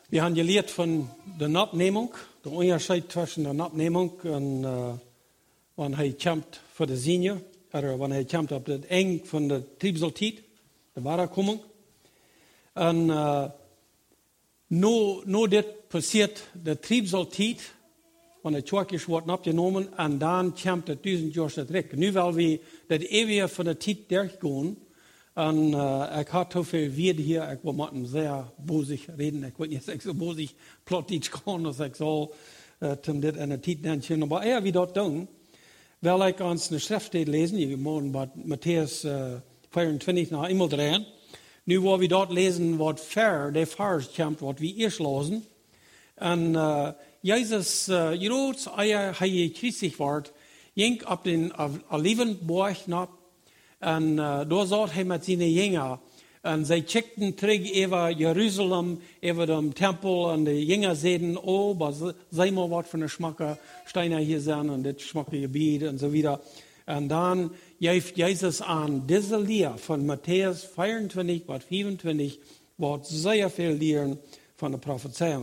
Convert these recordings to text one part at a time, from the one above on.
Wir haben gelehrt von der Abnehmung, der Unterschied zwischen der Abnehmung und wann er kämpft für die Senior, oder wann er kämpft auf das Eng von der Triebseltit, der Wiederkommung. Und nur das passiert, der Triebseltit, wenn der Tschurkisch wird abgenommen, und dann kämpft der 1000 Jahre zurück. Nu weil wir das ewige von der Zeit durchgehen, und ich habe so viel Wied hier, ich will mit ihm sehr bosig reden, ich will nicht so bosig plötzlich kommen, dass ich so, zum das in der Zeit nennen, aber eher wie dort tun, weil ich uns eine Schrift lesen, wir morgen bei Matthäus 24 nach einmal drehen, nu wo wir dort lesen, was der Vers kommt, was wir erst lesen, und Jesus, als er christlich wird, ging ab den Olivenberg nach. Und da saß er mit seinen Jüngern. Und sie checkten zurück über Jerusalem, über den Tempel. Und die Jünger sehen, oh, sei mal was für eine Schmacke, Steine hier sind und das Schmacke-Gebiet und so weiter. Und dann greift Jesus an, diese Lehre von Matthäus 24, Vers 25, wird sehr viel lehren von der Prophezeiung.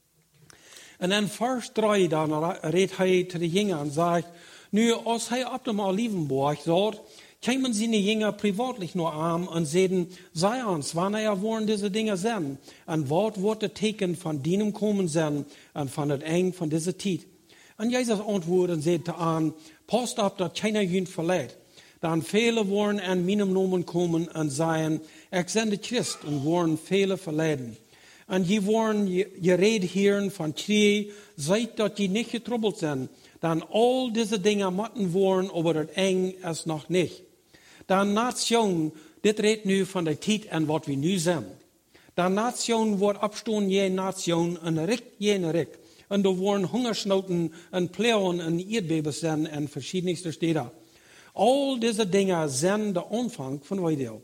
Und in Vers 3, dann redet er zu den Jüngern und sagt, nu, als er ab dem Olivenberg sagt, kämen seine Jünger privatlich nur arm und sehen, sei uns, wann er wollen diese Dinge sein, und was wird der Teken von denen kommen sein, und von der Eng von dieser Zeit. Und Jesus antwortet und sagt an, passt auf, dass keiner jünd verleiht. Dann viele wollen an meinem Namen kommen und sagen, ich bin der Christ, und wollen viele verleiden. Und je wollen geredet hören von Krieg, seid, dass die nicht getroubles sind. Dann all diese Dinge machen wollen, aber das Eng ist noch nicht. Dan Nation, dit redt nu van de tijd en wat we nu zijn. Dan Nation wordt opstaan je Nation en Rik je Rik. En er worden Hungersnoten en Pleuen en Erdbeben zijn en verschiedenste steden. Al deze dingen zijn de aanvang van Weidel.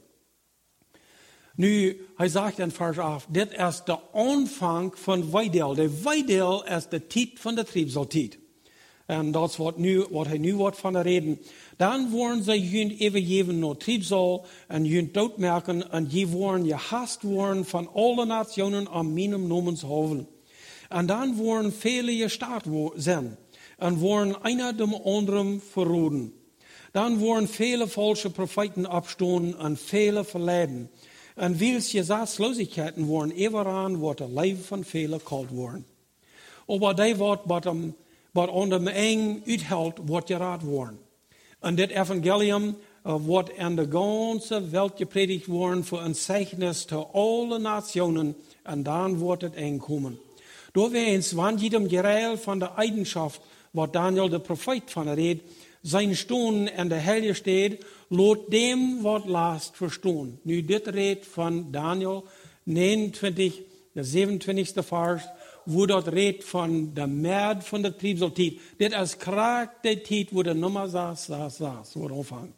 Nu, hij zegt in vers 8, dit is de aanvang van Weidel. De Weidel is de tijd van de Triebseltijd. En dat is wat hij nu wordt van reden. Dan worden ze jünd overgeven naar Triebsel en jünd doodmerken en je worden gehasst worden van alle nationen aan mijn namenshoven. En dan worden vele gestaat zijn en worden einer dem anderen verroden. Dan worden vele falsche Propheten opstaan en vele verleiden. En wils gesatzlosigkeiten worden everaan wordt het leven van vele kalt worden. Aber die wordt wat onder de eng uithoudt, wordt geraad worden. En dit evangelium wordt in de ganze Welt gepredigt worden voor een zeichnis te alle nationen. En dan wordt het eng komen. Door weens, wanneer jedem gereil van de eigenschap, wat Daniel de profeet van redt, zijn stonen in de heilige steed, laat dem wat last verstaan. Nu dit redt van Daniel 29, de 27e vers, wo dat redt van de Merd van de Triebseltijd. Dit is kraak de tijd wo de nummer saß, wo het aanvangt.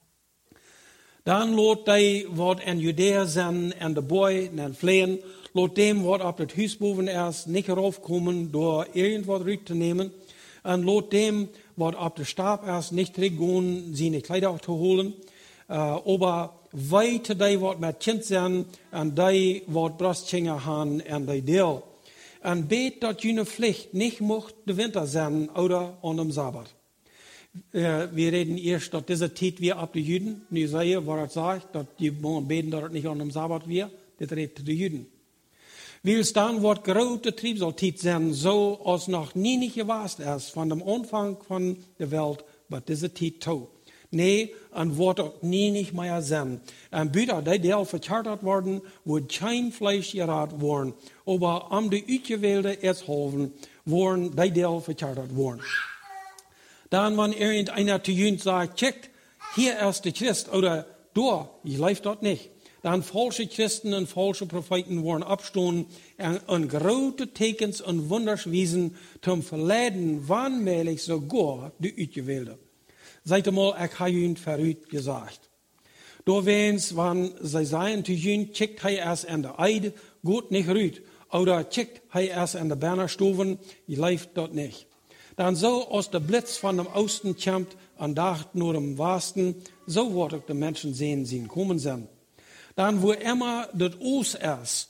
Dan laat die wat in Judea zijn en de boy en vleien, laat dem wat op het huis boven is niet raufkomen door irgendwas ruit te nemen. En laat dem wat op de stab is niet teruggaan zijn Kleider te holen. Aber weite die wat met kind zijn en die wat brastchinger gaan en die deel. En bet dat jullie Pflicht nicht mocht de winter zijn oder an dem Sabbat. Wir reden erst, dass diese Zeit wir ab die Juden. Nu zei je, waar het zegt, dat je moet beten dat het niet an dem Sabbat wir. Dit redt de Juden. Wils dan wordt grote Triebseltijd zijn, zo als nog nie gewaast is van dem Anfang van de Welt, wat deze tijd toe. Nee, en wordt ook nie meer zijn. En buiten die deel vercharterd worden, wordt geen vlees geraad worden. Aber am de uitgewählte Erzhoven worden die deel vercharterd worden. Dan wanneer irgendeiner zu jünd sagt, checkt, hier ist der Christ, oder door, je leeft dat nicht. Dan falsche Christen und falsche Propheten worden opstaan en grote tekens en wonders wiesen zum verleiden, wanneer sogar de uitgewählte. Seid mal, ich habe jünd verrückt gesagt. Door wens, wann sie seien zu jünd, checkt hij erst an der Eid, gut nicht rüht. Oder checkt hij erst an der Bernerstoven, je leeft dat nicht. Dan zo als de Blitz van dem Osten kommt, en dacht nur im Westen, so wordt ook de Menschen sehen, zien komen zijn. Dan wo immer das Oos ist,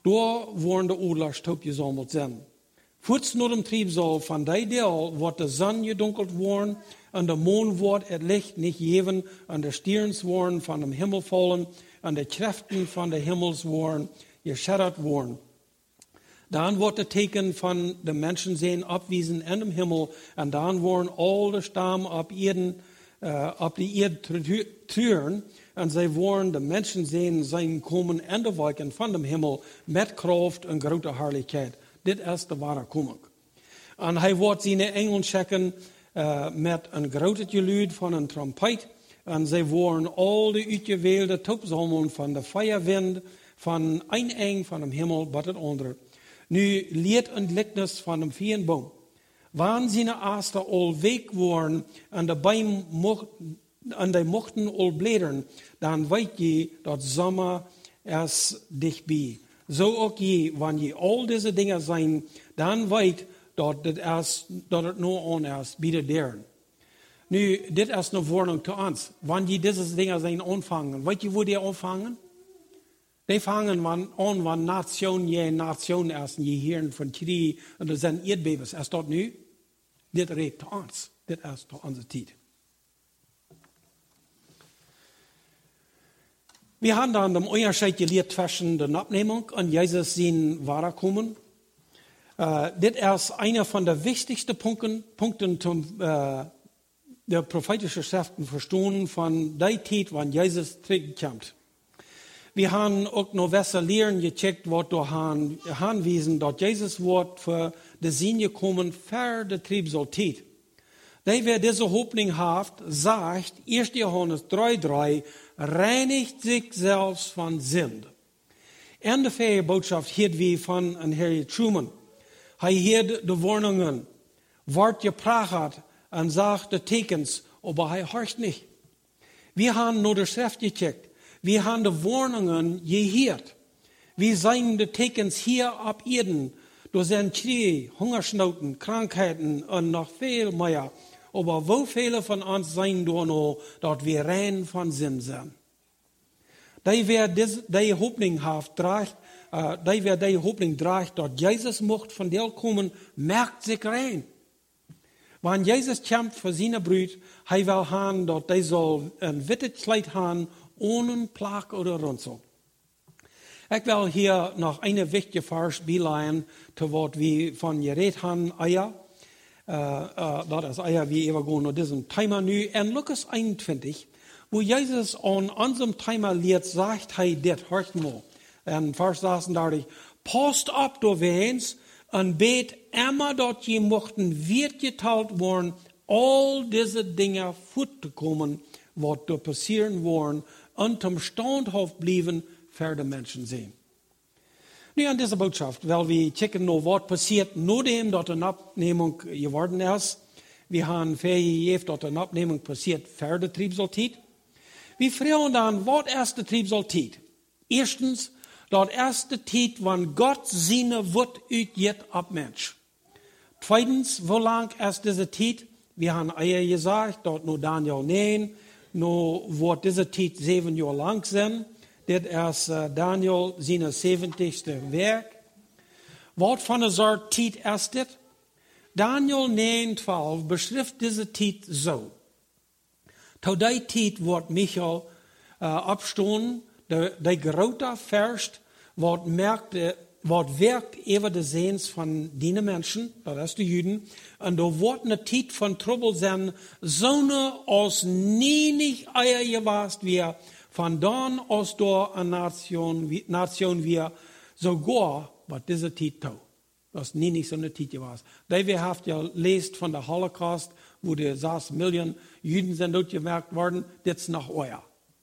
Daar worden de oedlers opgezameld zijn. Voets naar dem Triebsal van die deel wordt de zon gedunkeld worden en de maan wordt het licht niet geven en de sterns worden van dem Himmel vallen en de krachten van de hemels worden geschatterd worden. Dan wordt het teken van de mensen zijn opwezen in de hemel en dan worden al de stammen op de eerd treuren en zij worden de mensen zijn komen in de wolken van de hemel met kracht en grote heerlijkheid. Dit is de ware koming. En hij wordt zijn engelen checken met een grote geluid van een trompet. En zij worden al de uitgewählte opzamelen van de firewind van een eng van de hemel tot het andere. Nu leert een gelijkenis van een veenboom. Wanneer zijn aasten al week worden en de boom mochten al bladeren, dan weet je dat zomer is dichtbij. Zo ook je, wanneer je al deze dingen zijn, dan weet dat het nu aan is bij de deren. Nu, dit is een warning te ons. Wanneer je deze dingen zijn aanvangen, weet je hoe die aanvangen? Die vangen aan wanneer nation je nation is en je hier van krieg en er zijn aardbevingen. Is dat nu? Dit redt te ons. Dit is te onze tijd. We hebben dan de onderscheid geleerd tussen de opneming en Jezus zijn wederkomen. Dit is een van de wichtigste punten om de profetische schriften verstaan van die tijd wanneer Jezus terugkomt. We hebben ook nog besser leren gecheckt wat door aanwijzen dat Jezus wordt voor de zin gekomen voor de Triebsaltijd. Die wer deze hoopning heeft, zegt 1 Johannes 3:3, reinigt zich zelfs van Sünde. En de vrije boodschap hield we van een Harry Truman. Hij hield de warningen, wordt gepraat en zag de tekens, maar hij hoort niet. We hebben naar de schrift gecheckt. We hebben de warningen gehoord. We zijn de tekens hier op Erden. Door zijn Krieg, Hungersnoten, Krankheiten en nog veel meer. Maar hoeveel van ons zijn er nog dat we rein van zin zijn? Die hoopning draagt dat Jezus mocht van deel komen, merkt zich rein. Wanneer Jezus komt voor zijn bruid, hij wil gaan dat hij zal een witte kleed gaan, ohne plak oder runzel. Ik wil hier nog een wichtige vers bijleggen, te wat we van gereed hebben, Eier. Dat is Eier, wie even gaan naar diesem Thema nu. En Lukas 21, wo Jezus aan unserem Thema leert, sagt hij dit, hört mal. En vers 36, passt op door weens, en bet immer dat je mochten weergeteld worden, al deze dingen voet te komen, wat er passieren worden, en zum standhaft blijven voor de mensen zijn. Nu aan deze boodschap, wel we checken naar wat passiert nadat dat een opneming geworden is. We hebben vergegeven dat een opneming passiert voor de Triebsaltijd. We vragen dan, wat is de Triebsaltijd? Eerstens, dat is de tijd wanneer God zijn woord uitgeeft op mens. Tweitens, hoe lang is deze tijd? We hebben eerder gezegd dat nu Daniel 9, nu wordt deze tijd 7 jaar lang zijn. Dit is Daniel zijn 70ste werk. Wat van een soort tijd is dit? Daniel 9:12 beschrijft deze tijd zo. Tot die tijd wordt Michael opstaan, de grote vorst, wat werkt over de zeens van die mensen, dat is de Juden, en er wordt een tijd van trouble zijn, zonder als nienig eier gewaast weer, van dan als door een nation weer, sogar wat deze tijd toe. Dat is niet zo'n tijd gewaast. Die we heeft ja leest van de Holocaust, wo de 6 miljoen Juden zijn doodgewerkt worden, dit is nog euer.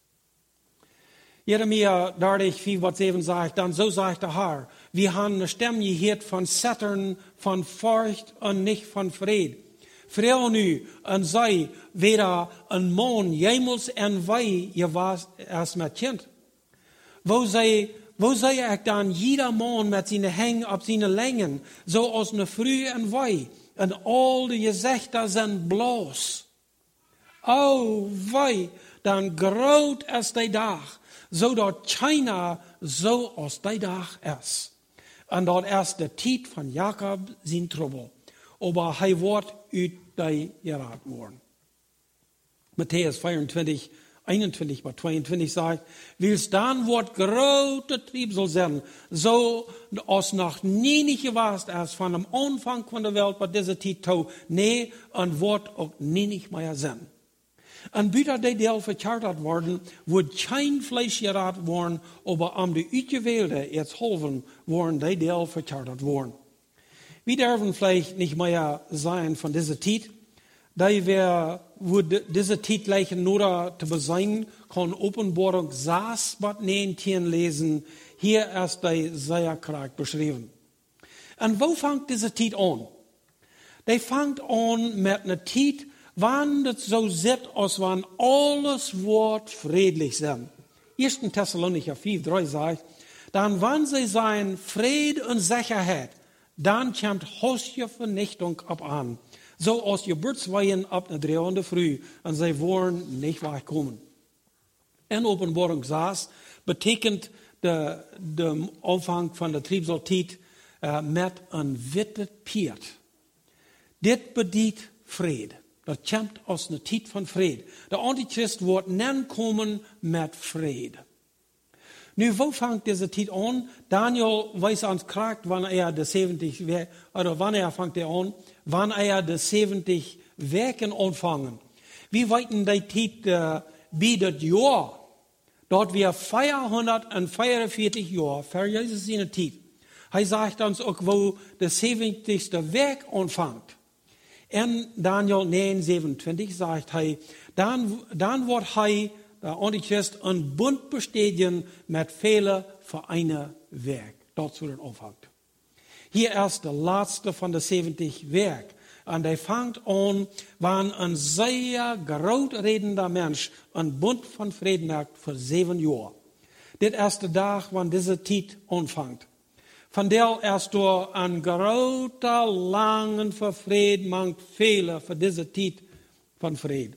Jeremia 30:4-7 zegt, dan zo zegt de Heer, we hebben een stem gehoord van Saturn, van furcht en niet van vrede. Vrouw nu en zij, weder een man, jemels en wij, je was als met kind. Wo zei ik dan, jeder man met zijn heng op zijn lengen, zoals een vrouw en wij, en al de gezichten zijn bloos. Oh, wij, dan groot is die dag, zodat China zo als die dag is. En dat is de tijd van Jacob zijn trouble. Aber hij wordt uit die geraakt worden. Matthäus 24, 21 bis 22 sagt, wils dan wordt grote triebsel zijn, zo als nog niet geweest is van de aanvang van de wereld, wat deze tijd toe, nee, en wordt ook niet meer zijn. En buiten die deel vercharterd worden, wordt geen vlees geraakt worden, aber om de uitgewählte jetzt helfen, worden die deel vercharterd worden. Wir dürfen vielleicht nicht mehr sein von dieser Zeit, da wir diese Zeit gleich nur zu besein, kann Offenbarung 6, was 19 lesen. Hier ist die sehr krank beschrieben. Und wo fängt diese Zeit an? Die fängt an mit einer Zeit, wann das so sieht, als wenn alles wird friedlich sein. 1. Thessalonicher 4,3 sagt, dann wann sie sein Friede und Sicherheit, dann kommt hostige Vernichtung ab an. So als Geburtsweihen ab der 3 Uhr früh und sie wollen nicht wegkommen. In Offenbarung 6 betekent der Anfang von der Triebseltiet mit ein wittet Piet. Dit bedient Friede. Das kommt aus einer Zeit von Friede. Der Antichrist wird dann kommen mit Friede. Nu, wo fängt diese Zeit an? Daniel weiß uns kragt, wann er die 70, oder wann er fängt er an, wann er die 70 Werken anfangen. Wir weiten die Zeit bei das Jahr. Dort wir 444 Jahre, für Jesus seine Zeit. Er sagt uns auch, wo das 70. Werk anfängt. In Daniel 9, 27 sagt er, dann wird er, der Antichrist, ein Bund bestätigen mit vielen für eine Werk. Dort zu den Anfang. Hier ist der letzte von den 70 Werk. Und er fängt an, wenn ein sehr groß redender Mensch ein Bund von Frieden macht für 7 Jahre. Das ist der Tag, wann diese Zeit anfängt. Von der ist door ein großer, langen Verfrieden macht viele für diese Zeit von Frieden.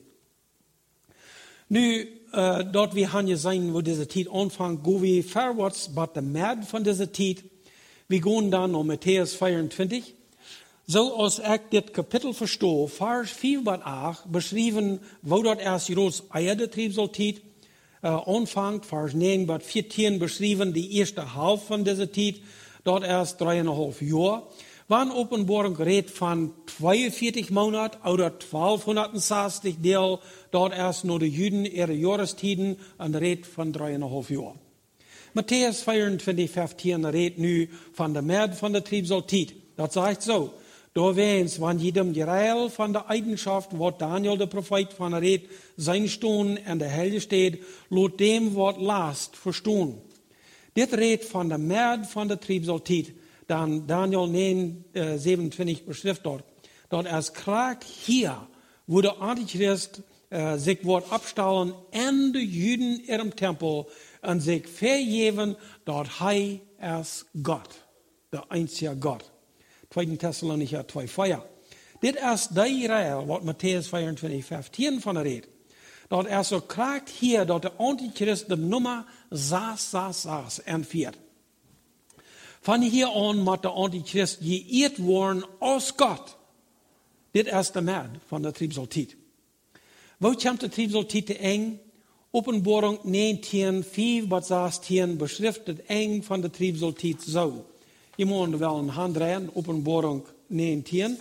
Nu, dort wir haben gesehen, wo diese Zeit anfängt, gehen wir vorwärts, bei der Mitte von dieser Zeit. Wir gehen dann um Matthäus 24. So als ich das Kapitel verstehe, Vers 4 bis 8, beschrieben, wo dort erst groß Eier Triebseltiet anfängt, Vers 9 bis 14 beschrieben, die erste Hälfte von dieser Zeit, dort erst 3,5 Jahre. Wann Offenbarung redet von 42 Monaten oder 1260 Deel, dort erst nur die Juden ihre Jahrestiden und redet von 3,5 Jahren. Matthäus 24, 15 redet nu von der Mitte von der Triebseltiet. Das sagt so, da wens, wann jedem Gereil von der Eigenschaft, wo Daniel der Prophet von redet, sein Stunden in der Hölle steht, lot dem Wort Last verstehen. Dit redet von der Mitte von der Triebseltiet. Dann Daniel 9, 27 beschrift dort. Dort erst krag hier, wo der Antichrist sich wird abstellen in die Juden in ihrem Tempel und sich vergeben, dort er ist Gott, der einzige Gott. 2. Thessalonicher 2, Feuer. Dit ist die Reihe, was Matthäus 24, 15 von redet. Dort erst so kragt hier, dort der Antichrist die Nummer 666 entführt. Von hier an muss der Antichrist geirrt worden aus Gott. Das ist der Merd von der Triebseltiet. Wo kommt der Triebseltiet eng? Offenbarung 19, 5 bis 16 beschriftet eng von der Triebseltiet so. Je moet wel een hand drehen, Offenbarung 19.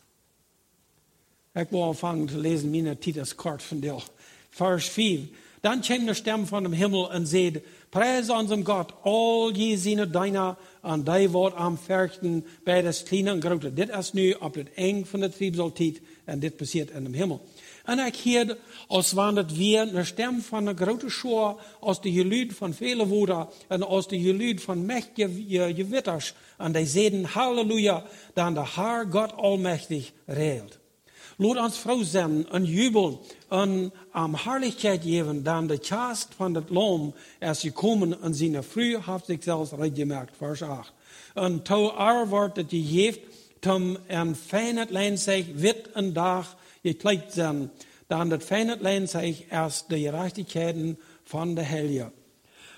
Ich will anfangen zu lesen, meine Titus kort von dir. Vers 5. Dann kam eine Stimme von dem Himmel und sagte, preise unserem Gott, all je seine Diener, und die wird am Fürchten bei des Kleinen und Großen. Das ist nu ab das Eng von der Triebseltiet, und das passiert in dem Himmel. Und ich hörte, als wandert wir eine Stimme von einer großen Schar aus der Gelüt von vielen Wunder und aus der Gelüt von mächtigen Gewitters. Und die sehen, Halleluja, dann der Herr Gott allmächtig regiert. Laat uns froh zijn en jubeln en Herrlichkeit geben, dann der Chast von der Lamm ist gekommen und seine Früh hat sich selbst reingemacht, Vers 8. Und to Wort, das geeft, zum feinen Leinzeit wird ein Tag gekleidet sein, dann das feine Leinzeit erst die Gerechtigkeiten von der Helge.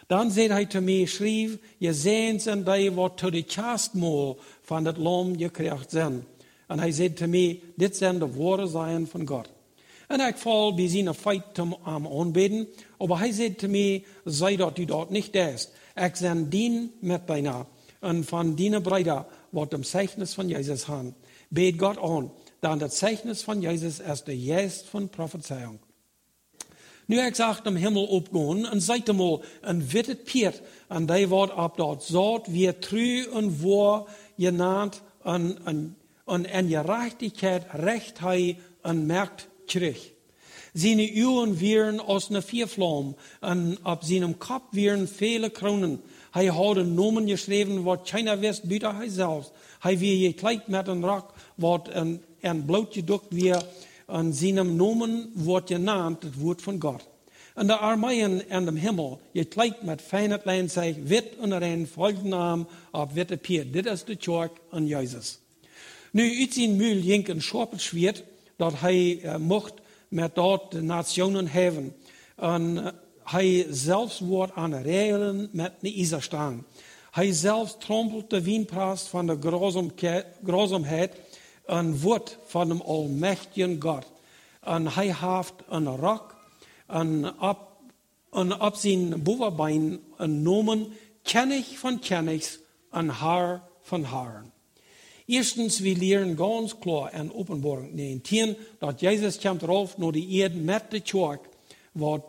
Dan zei hij te mij, schreef, je zijns en die wat tot de kastmol van het lam gekregen zijn. En hij zei te mij, dit zijn de woorden zijn van God. En ik val bij zijn feit am aanbeden, maar hij zei te mij, zei dat u dat niet deed. Ik zijn dien met bijna. En van die breida wordt het zeichnis van Jezus aan. Beet God aan, dan het zeichnis van Jezus is de juist van prophezeiung. Nu ik zag de hemel opgaan en zei hem al een witte pier en die wordt op dat zout weer tru en voor genaamd en je rechtigheid recht hij en merkt terug. Zijn uwen wieren als een viervlam en op zijn kop wieren vele kronen. Hij had een nomen geschreven wat keiner wist buiten hij zelf. Hij weer gekleed met een rok wat en bloot gedrukt weer. En zijn nomen wordt genaamd het woord van God. En de armeeën en de hemel, gekleed met fijn lijnzeg, wit en rein, volgde naam op witte pier. Dit is de kerk aan Jezus. Nu, uit zijn muil ging een scherpe zwaard, dat hij mocht met dat de nationen hebben. En hij zelfs wordt aan regelen met een ijzerstang. Hij zelfs trompelt de wienpraat van de grozomheid en wordt van de almachtige God. En hij heeft een rok en op zijn bovenbein een nomen kennig van kennigs en haar van haar. Eerstens, we leren ganz klar in Openbaring 19 dat Jezus komt erop naar de eerd met de kerk, wat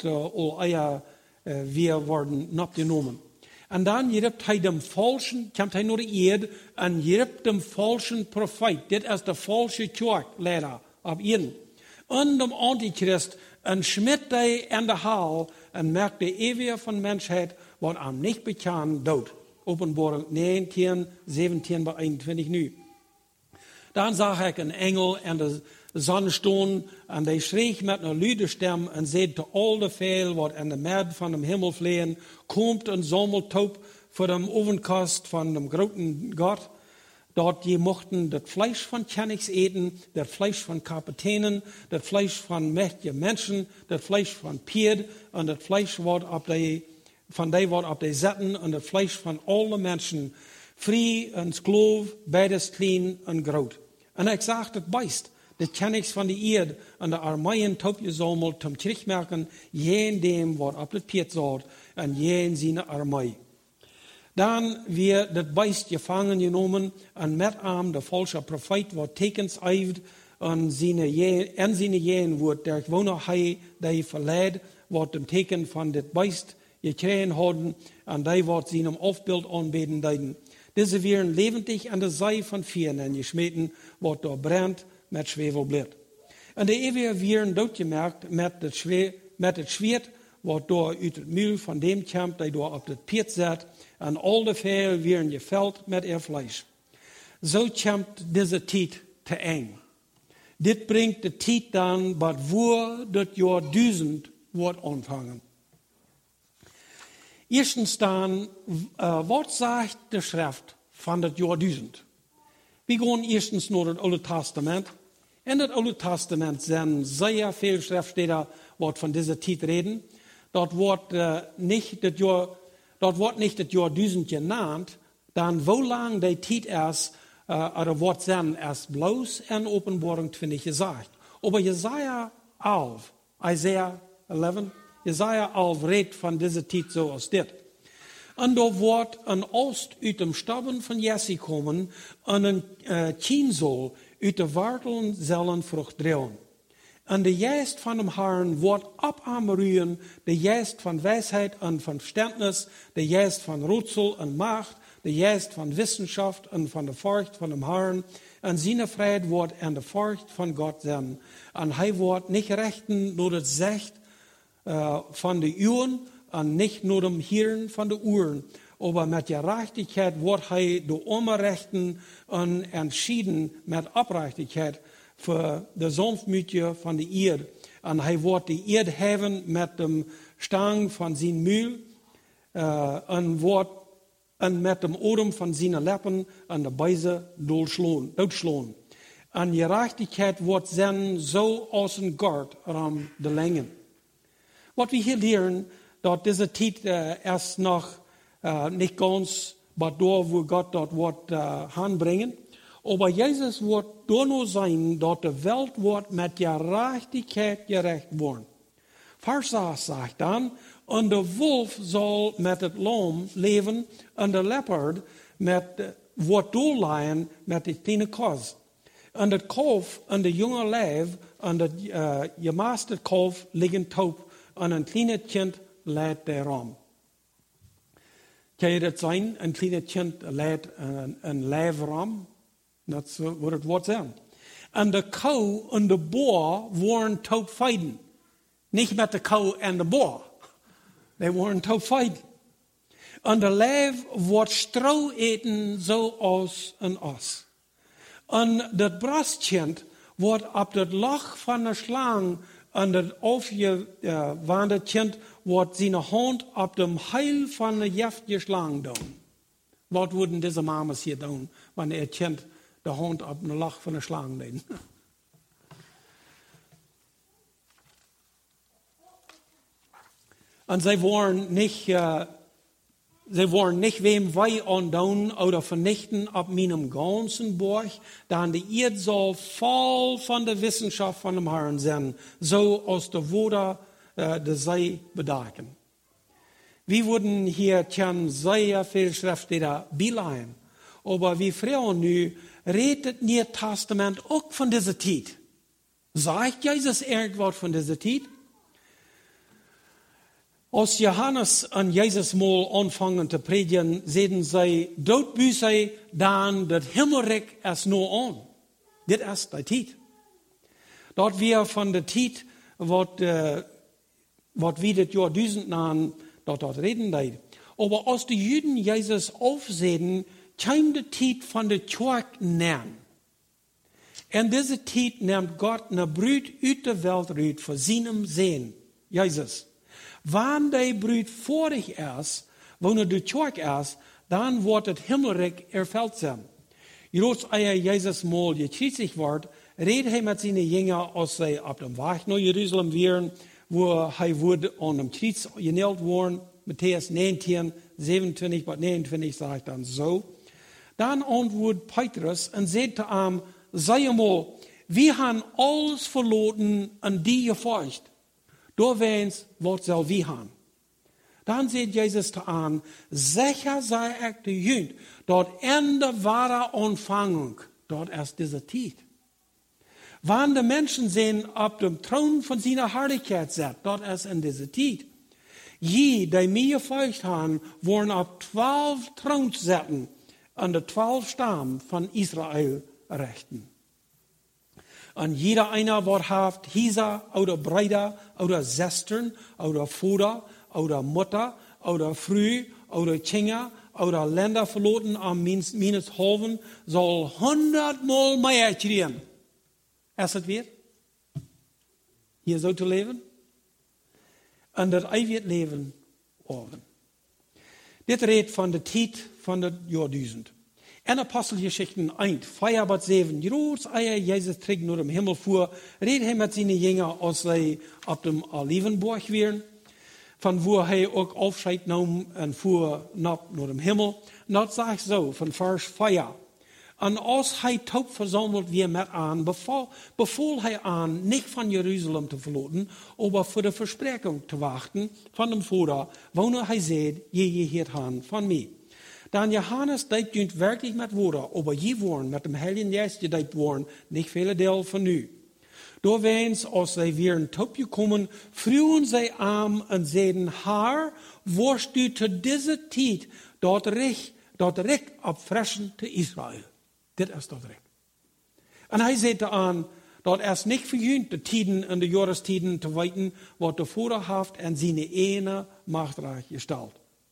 weer worden opgenomen. En dan komt hij naar de eerd en jept de falschen profeet. Dit is de falsche kerkleider op eerd. En de antichrist en schmidt hij in de haal en merkt de eeuwige van mensheid wat aan niet bekend dood. Openbaring 19, 17 bij 21 nu. Dan zag ik een engel en de zon stond en die schreef met een luide stem en zei te al de veel wat in de midden van de hemel vliegen, komt een zomeltoop voor de ovenkast van de grote God, dat je mochten het vlees van kennigs eten, het vlees van kapiteinen, het vlees van mechtige mensen, het vlees van pied en het vlees wat op de zetten en het vlees van alle mensen, vrij en skloof, beides klein en groot. En ik zag het beest, de kennigs van de eerd en de armeeën toopgezameld, om terugmerken, jeen dem wat op het pied zat en jeen zijn armee. Dan weer het beest gevangen genomen en met hem de valse profeet wat tekens uit en zijn jeen wordt der gewone hij die verleid wat het teken van dit beest gekregen hadden en die wordt zijn afbeeld aanbeden deiden. Deze werden levendig aan de zij van vieren en gesmeten wat door brandt met zwevelblad. En de eeuwige werden doodgemerkt met het zwaard wat door uit het muil van dem komt die door op het pied zat en al de veel werden geveld met ihr vlees. Zo komt deze tijd te eind. Dit brengt de tijd dan wat voor het jaar 1000 wordt ontvangen. Eerstens dan, wat zegt de schrift van het jaar 1000? We gaan eerstens naar het Oude Testament. In het Oude Testament zijn zeer veel schriftsteden wat van deze tijd reden. Dat wordt niet het jaar 1000 genaamd, dan hoe lang die tijd is, er wordt zijn als bloos en Openbaring 20 gezegd. Maar Jesaja 11, Isaiah 11, Jesaja 11 redt van deze tijd zoals dit. En daar wordt een oost uit de stammen van Jesse komen en een kienzol uit de wortelen zullen vrucht dragen. En de geest van de Herrn wordt op hem ruien, de geest van wijsheid en van verständnis, de geest van raadsel en macht, de geest van wetenschap en van de furcht van de Herrn. En zijn vrijheid wordt in de furcht van God zijn. En hij wordt niet rechten door het zicht van de uwen en niet door de hieren van de oren. Maar met gerechtigheid wordt hij door onrechten en entschieden met oprechtigheid voor de zonfmuutje van de eerd. En hij wordt de eerd hebben met de stang van zijn muil en met de odem van zijn lippen en de bijze doodslaan. En gerechtigheid wordt zijn zo als een gord om de lengen. Wat we hier leren, dort diese Zeit erst noch nicht ganz, aber da, wo Gott dort wird anbringen. Aber Jesus wird da nur sein, dort die Welt wird mit Gerechtigkeit gerecht worden. Vers 6 sagt dann, und der Wolf soll mit dem Lamm leben, und der Leopard wird durchleihen mit der kleinen Kos. Und das Kalf und der junge Leib und das gemaste Kalf liegen taub, und ein kleines Kind lädt der Raum. Kann je das sein? Ein kleines Kind lädt ein Leibraum? Das wird das Wort sein. Und der Kuh und der Boar waren taub feiden. Nicht mit der Kuh und der Boar. Die waren taub feiden. Und der Leib wird Stroh eten, so aus und aus. Und das Brustkind wird ab das Loch von der Schlange und das aufgewandte Kind wird seine Hand ab dem Heil von der Gift geschlagen tun. Was würden diese Mamas hier tun, wenn ihr Kind die Hand ab dem Loch von der Schlange legen? Und sie wollen nicht wem wei andauern oder vernichten ab meinem ganzen Burg, dann die Erde soll voll von der Wissenschaft von dem Herrn sein, so aus der Woda der See bedecken. Wir wurden hier sehr viel Schriftsteller beleihen, aber wie früher nu redet Neue Testament auch von dieser Zeit. Sagt Jesus irgendwas von dieser Zeit? Als Johannes und Jesus mal anfangen zu predigen, sehen sie, dort büße dann das Himmelreich erst nur an. Das ist die Zeit. Dort wir von der Zeit, was wir das Jahr 1000 an, dort reden leid. Aber als die Juden Jesus aufsehen, kam die Zeit von der Kirche näher. Und diese Zeit nimmt Gott eine Brut aus der Welt raus für seinem Sehen, Jesus. Wenn die Brut vor dich ist, wenn du Kirche ist, dann wird das Himmelreich erfüllt sein. Als Jesus mal gekreuzigt wird, redet er mit seinen Jüngern, als sie auf dem Weg nach Jerusalem wären, wo er wurde an dem Kreuz genäht worden. Matthäus 19, 27 bis 29 sagt dann so. Dann antwortet Petrus und sagt zu ihm, sei mal, wir haben alles verloren an die gefolgt. Du weinst, was soll wir haben? Dann sagt Jesus zu ihm, sicher sei ich der Jünd, dort Ende wahrer Anfangung, dort erst diese Zeit. Wann die Menschen sehen, ab dem Thron von seiner Herrlichkeit sind, dort erst in dieser Zeit. Je, die mir gefolgt haben, wurden ab 12 Throns sitzen, an der 12 Stamm von Israel rechten. Und jeder einer wird haft Hieser oder Brüder oder Schwestern oder Vater oder Mutter oder Früh oder Kinder oder Länder verloren am Minushalben soll 100-mal mehr kriegen. Ist das wird? Hier so zu leben? Und das ewige Leben oben. Dit redt von der Zeit von der Jahr 1000. In Apostelgeschichten 1, 4 bis 7, groß eier Jesus trägt nur im Himmel vor, redet er mit seinen Jüngern, als sie auf dem Olivenberg wären, von wo er auch Aufscheid nahm und fuhr nach nur dem Himmel. Und das sagt so, von Vers 4. Und als er taub versammelt wir mit an, befahl er an, nicht von Jerusalem zu verlassen, aber für die Versprechung zu warten von dem Vater, wo er sagt, je hört han von mir. Dann Johannes deit wirklich mit Wasser, aber je waren mit dem Heiligen Geist gedeiht worden, nicht viele Teil von nu. Da wens, als sie wären taub gekommen, frühen sie an und sagten, Herr, wirst du zu dieser Zeit dort recht abfressen zu Israel. Das ist dort recht. Und er sagte an, dort erst nicht verjüngt, die Tiden und die Jahrestiden zu weiten, was der Vater haft und seine eine Machtreich gestalt.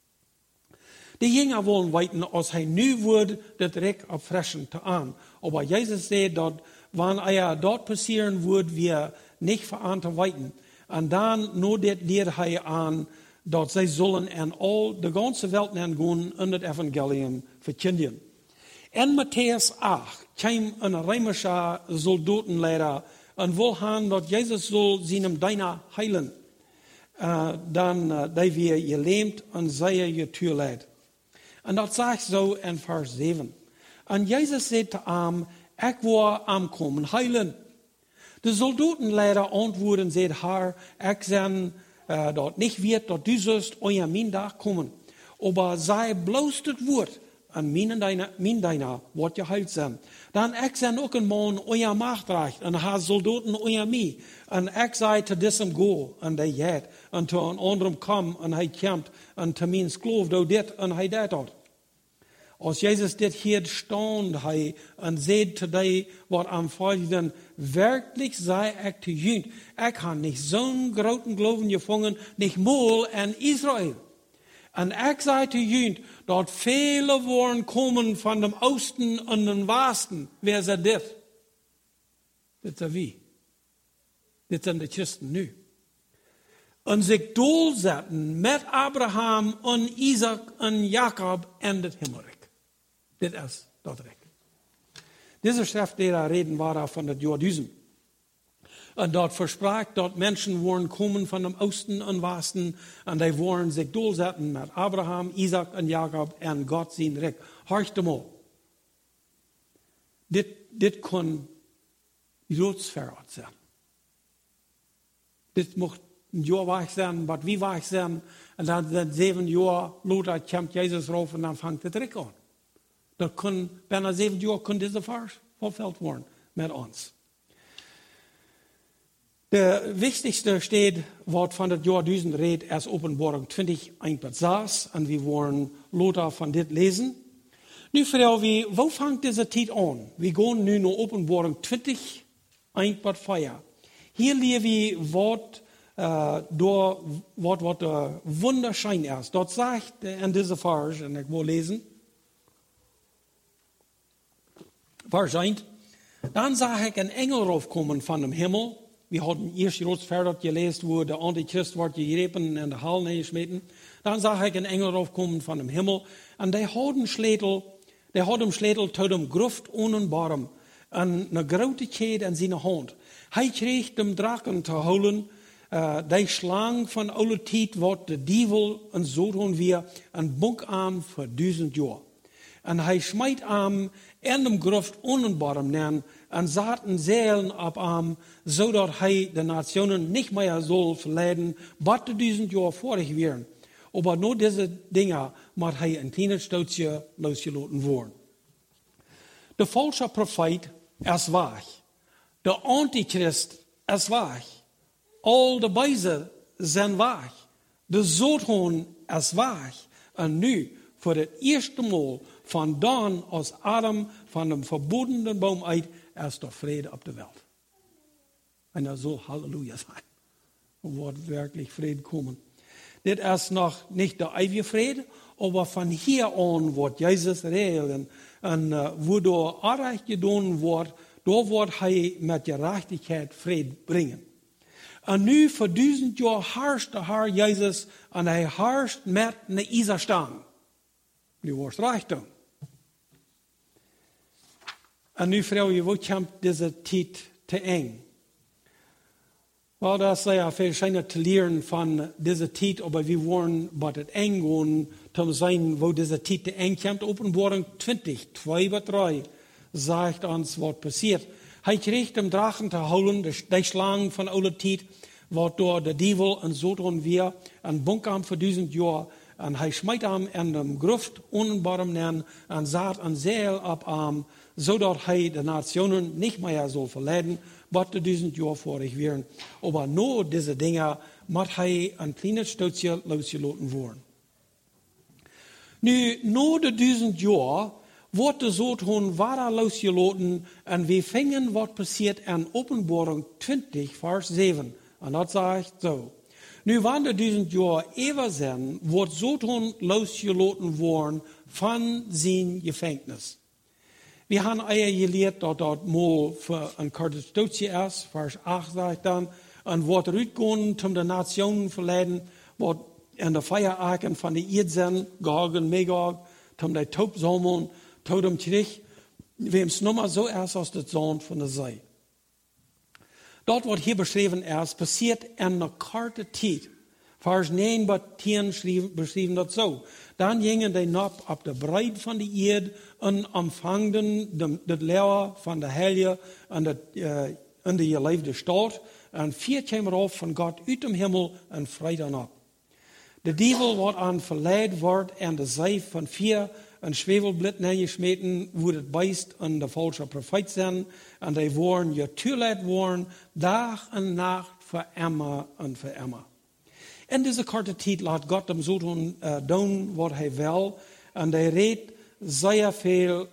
Die Jünger wollen weiten, als er nu würde, das Recht abfressen zu an. Aber Jesus sagt, dass, wenn er dort passieren würde, wir nicht verantworten weiten. Und dann nur das lehrt er an, dass sie sollen in all die ganze Welt gehen und das Evangelium verkündigen. In Matthäus 8 kam ein römischer Soldatenlehrer und will haben, dass Jesus soll seinem Diener heilen. dan dat wir gelähmt und sei getuurleid. En dat zegt zo in vers 7. En Jezus zei te hem, ik wil aankomen heilen. De soldatenleider antwoorden, zei haar, ik zijn dat niet weet dat du sollst euer mijn dag komen. Aber sei bloß das Wort, an min deiner wird geheilt sein. Dann ich sein auch ein Mann euer Machtrecht, und ha Soldaten euer mi. Und ich sei zu diesem go, und der jet, und zu einem anderen kom, und er kämpft, und zu min Sklav, do dit, und er dat dort. Als Jesus dit hier stond, und seht zu dir, was am Folgenden, wirklich sei ich zu jünd. Ich habe nicht so einen großen Glauben gefangen, nicht mal in Israel. Und ich sei zu jünd, dort viele wollen kommen von dem Osten und dem Westen. Wer sagt das? Das sind wir. Das sind die Christen nu. Und sich durchsetzen mit Abraham und Isaac und Jakob in das Himmelreich. Das ist das Recht. Diese Schrift, die da reden, war von der Jordüsen. Und dort versprach, dort Menschen wollen kommen von dem Osten und Westen, und die wollen sich durchsetzen mit Abraham, Isaac und Jakob und Gott sein Recht. Horcht mal. Das kann Jodsverrat sein. Das muss ein Jahr weich sein, was wie weich sein, und dann sind 7 Jahre, Luther kommt Jesus rauf, und dann fängt der Dreck an. Das kann, wenn 7 Jahre, kann dieser Vers verfüllt werden mit uns. Der wichtigste steht, was von der Jordüsen redet, erst Offenbarung 20, 1-6, und wir wollen Lothar von dit lesen. Nu Frau, wo fängt diese Zeit an? Wir gehen nu nach Offenbarung 20, 1-4. Hier lesen wir, was der Wunderschein ist. Dort sagt in dieser Vers, und ich will lesen, Vers 1, dann sah ich einen Engel raufkommen von dem Himmel. Wir hatten erst Jodsverrat gelesen, wo der Antichrist wird gegriffen in der Hall geschmeten. Dann sah ich einen Engel raufkommen von dem Himmel. Und der hat einen Schlädel zu dem Gruft ohne Barm. Und eine große Kette in seiner Hand. Er kriegt dem Drachen zu holen, die Schlange von aller Zeit, wird der Teufel und so tun wir, ein Bunkarm für 1000 Jahre. Und er schmeißt am in dem Gruft ohne Barm nennen, und saten Seelen ab am, so dass er die Nationen nicht mehr soll verleiden, was 1000 Jahre vorig wären. Aber nur diese Dinge muss er in kleinen Stützchen losgelassen werden. Der falsche Prophet ist wahr. Der Antichrist ist wahr. All die Beise sind wahr. Der Satan ist wahr. Und nu, für das erste Mal, von dann aus Adam, von dem verbotenen Baum ein, ist der Friede auf der Welt. Und er soll Halleluja sein. Und wird wirklich Friede kommen. Das ist noch nicht der ewige Friede, aber von hier an wird Jesus regeln. Und wo da Unrecht getan wird, da wird er mit Gerechtigkeit Friede bringen. Und nu für 1000 Jahre herrscht der Herr Jesus, und er herrscht mit einer Isarstein. Du wirst recht tun. Und nu, Frau, wo kommt diese Zeit zu eng? Well, das ist ja wahrscheinlich zu lernen von dieser Zeit, aber wir wollen bei das eng gehen, zu sein, wo diese Zeit zu eng kommt. Offenbarung 20, 2-3 sagt uns, was passiert. Er kriegt dem Drachen zu holen, die Schlangen von aller Zeit, was dort der Teufel und so tun wir, ein Bunker für 1000 Jahre. Und er schmeißt ihm in dem Gruft ohne Barm nennen, und sagt an Seel ab ihm, so dass er die Nationen nicht mehr soll verleiden, was 1000 Jahre vorig wären. Aber nur diese Dinge muss er ein kleines Stützchen losgelassen werden. Nu, nur die 1000 Jahre wird der Satan weiter losgelassen, und wir fingen, was passiert in Offenbarung 20, Vers 7. Und das sagt so. Nu, wann die 1000 Jahre ewig sind, wird Satan losgelassen worden von seinem Gefängnis. Wir haben gelehrt, dass dort mal für ein kurzes Stützchen ist, Vers 8 sagt dann, und wird rübergehen, um die Nationen zu verleiden, wird in der Feierarken von der Erde sind, Gog und Magog, um die Taub sammeln, tot dem Krieg, wem es nur mal so ist, als der Sohn von der See. Dort wird hier beschrieben, passiert in einer kurzen Zeit. Vers 9 bis 10 beschrieben das so. Dann gingen die nap op de breid van de Erde en ontvangden de leeuwen van de Heilige in de geleefde stad. En vier kwam af van God uit de hemel en vrij dan op. De duivel wordt aan verleid wordt en de zeif van vier een zwevelblad neergesmeten, wo het beest en de falsche profeet zijn. En die worden getuurleid worden, dag en nacht, voor immer en voor immer. In deze korte tijd laat God hem zo doen wat hij wil. En hij redt zeer veel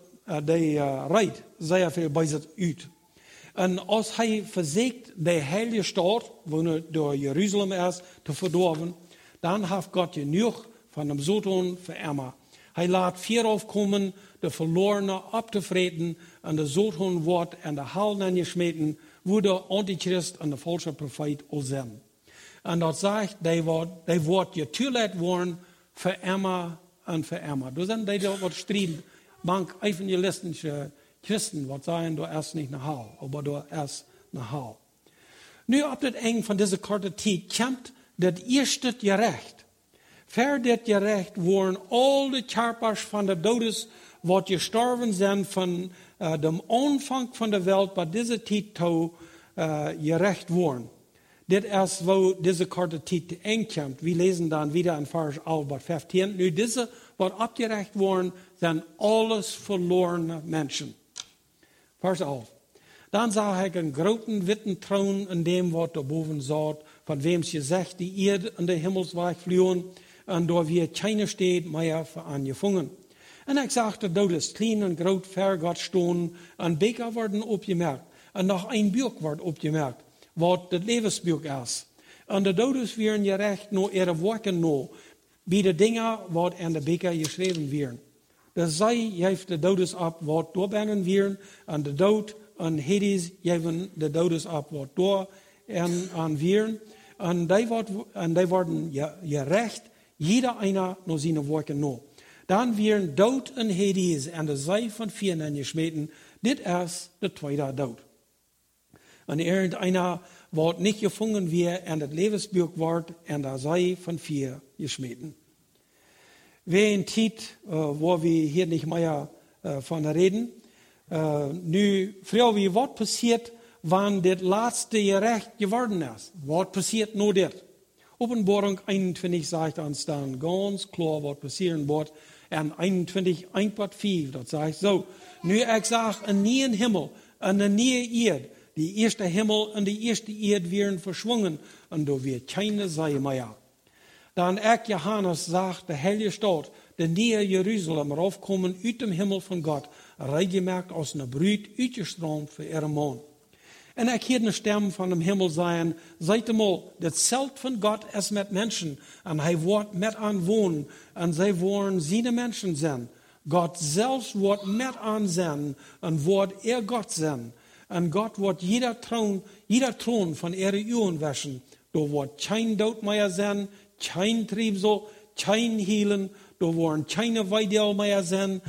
bij zich uit. En als hij verzegt de heilige stad, wo door Jeruzalem is, te verdorven, dan heeft God genoeg van hem zo doen voor immer. Hij laat vier afkomen, de verlorene op te vreten, en de zoon wordt en de hal aangesmeten, wo de antichrist en de falsche profeet al zijn. En dat zegt, die wordt getuurleid worden voor immer en voor immer. Dus zijn die wat strijden. Manch evangelistische Christen, wat zeggen, du erst niet naar hal, aber du erst naar hal. Nu op het eind van deze korte tijd komt het eerste gerecht. Voor dit gerecht worden al de kerpers van de dodes, wat gestorven zijn van de aanvang van de wereld, bij deze tijd toe gerecht worden. Dit is wo deze korte tijd te eind komt. We lezen dan wieder in vers 11 bis 15. Nu deze wat opgerecht worden, zijn alles verlorene mensen. Vers 11. Dan zag ik een grote witte troon in dem wat erboven zat, van wem je zegt, die Erde in de hemelsweg vloeien, en door wie keine steed meer voor aangevangen. En ik zag de dodes klein en groot ver God stonden, en beker worden opgemerkt, en nog een buik wordt opgemerkt, wat het levensbuik is. En de dodes werden gerecht naar ihre woorden no, bij de dingen wat in de beker geschreven werden. Dus zij geeft de dodes op wat doorbennen werden, en de dood en Hades geven de dodes op wat door en aan werden. En die worden gerecht, jeder einer naar zijn woorden no. Dan werden dood en Hades en de zij van vieren gesmeten. Dit is de tweede dood. En irgendeiner wordt niet gevangen weer en het levensbuik wordt en de zij van vier gesmeten. We een tijd waar we hier niet meer van reden. Nu, vrouw, wie wat passiert, wanneer dit laatste gerecht geworden is? Wat passiert nu dit? Openbaring 21 zegt ons dan ganz klar wat passieren wordt. En 21, 1,5, dat zegt zo. Nu, ik zag een nieuwe hemel en een nieuwe Erde. Die eerste hemel en de eerste Erde werden verschwungen en er weer keine zij meer. Dan ik, Johannes, zag de heilige stad, de nieuwe Jeruzalem, raufkomen uit dem Himmel van God, reingemaakt als een bruid, uitgestroomd voor ihre man. En ik hoorde een stem van dem Himmel zeggen, zijt eenmaal, het zelt van God is met mensen, en hij wordt met aan wonen, en zij worden zijn mensen zijn. God zelfs wordt met aan zijn, en wordt God zijn. En God wordt jeder troon van ihre uwen waschen. Er wordt geen dood meer zijn, geen triebsel, geen hielen, er worden geen weideel meer zijn,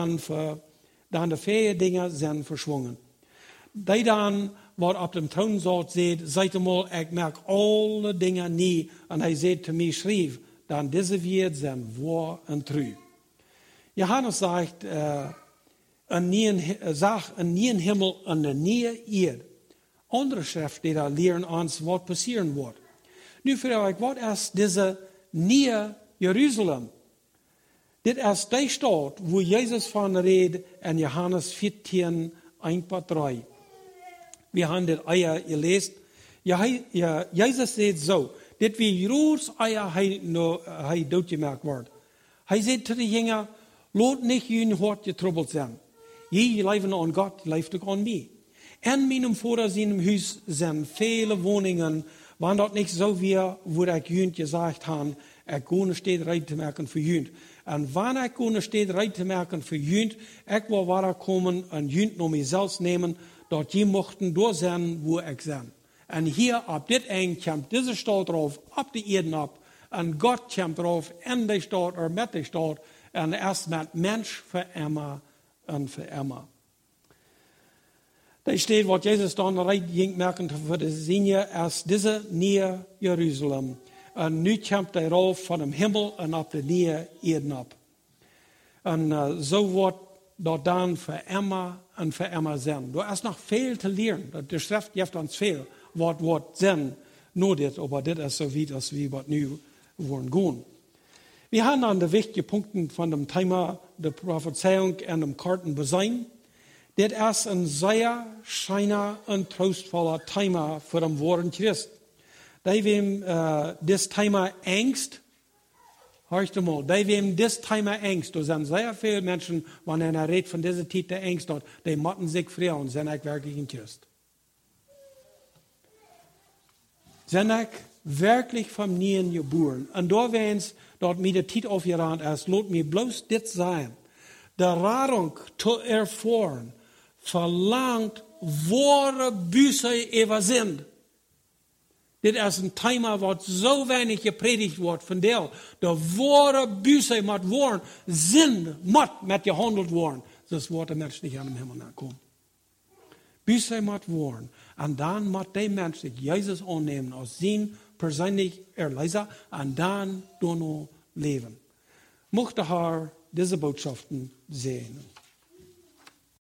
dan de vele dingen zijn verschwungen. Die dan, wat op dem troon zat, zegt, zijt eenmaal, ik merk alle dingen niet. En hij zei te mij, schreef, dan deze wereld zijn waar en trouw. Johannes zegt, zag een nieuwe hemel en een nieuwe Erde. Andere schriftsteller leren ons wat passieren wordt. Nu vraag ik, wat is deze nieuwe Jeruzalem? Dit is die stad, waar Jezus van redt in Johannes 14, 1-3. We hebben dit eier gelezen. Jezus zegt zo, dit wie roos eier hij doodgemaakt wordt. Hij zegt te de jongeren, laat niet jullie hart getroubled zijn. Je leven aan God, leeft ook aan mij. En mijn vader zijn huis zijn vele woningen, wanneer dat niet zo weer, wo ik jullie gezegd heb, ik kon steeds rijden te maken voor jullie. En wanneer ik kon steeds rijden te maken voor jullie, ik wil waar komen en jullie naar mezelf nemen, dat je mochten door zijn waar ik ben. En hier op dit eind komt deze stad erop, op de Erde op. En God komt erop in de stad, of met de stad. En erst met mens voor immer en voor immer. Daar staat wat Jezus dan rijdt, ging merken voor de zin is deze nieuwe Jeruzalem. En nu komt hij rauf van de Himmel en op de nieuwe Erden ab. En zo wordt dat dan voor immer en voor immer zijn. Er is nog veel te leren. De schrift geeft ons veel wat zijn nodig, maar dit is zo weit als we wat nu wollen gaan. We haben dan de wichtige Punkte van dem Thema de Prophezeiung en dem Karten bezien. Dit is een zeer schijner en troostvoller Thema voor dem woorden Christ. Die wem dit Thema Angst, hörst du mal, die wem dit Thema Angst, er zijn sehr viele Menschen, wanneer er redet von dieser Zeit der Angst hat, die matten sich frei und sind ich wirklich in Christ. Sind ich wirklich vom Nien geboren. Und da wenn's dort mit der Zeit aufgerannt ist, lot mir bloß dit sein. Der Radung zu erfahren, verlangt wahre Büße über sind. Das ist ein Thema, was so wenig gepredigt wird von der. Der wahre Büße mit Worten Sinn mit gehandelt worden. Das wird der Mensch nicht an den Himmel kommen. Büße mit Worten. Und dann mit dem Mensch sich Jesus annehmen als sein persönlich Erlöser und dann nur noch leben. Mochte Herr diese Botschaften sehen.